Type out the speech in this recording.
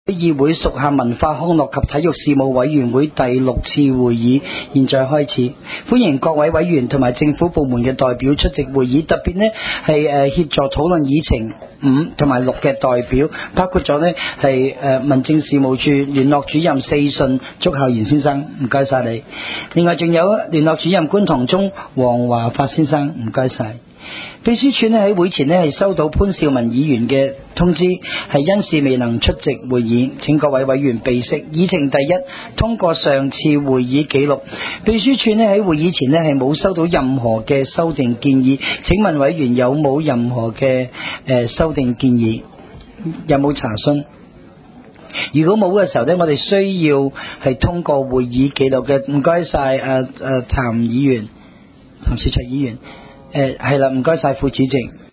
議會屬下文化康樂及體育事務委員會第6次會議現在開始，歡迎各位委員同埋政府部門嘅代表出席會議，特別呢係協助討論議程5同埋6嘅代表，包括咗呢係民政事務處聯絡主任四順祝孝賢先生，唔該晒你。另外仲有聯絡主任觀塘中黃華發先生，唔該晒。秘書處呢喺會前呢係收到潘兆文議員嘅通知，係因事未能出席會議，請各位委員備悉。議程第一，通過上次會議記錄。秘書處呢喺會議前呢係冇收到任何嘅修訂建議，請問委員有冇任何嘅修訂建議？有冇查詢？如果冇嘅時候呢，我哋需要係通過會議記錄嘅。唔該晒譚議員，譚兆卓議員。係啦，唔該晒副主席。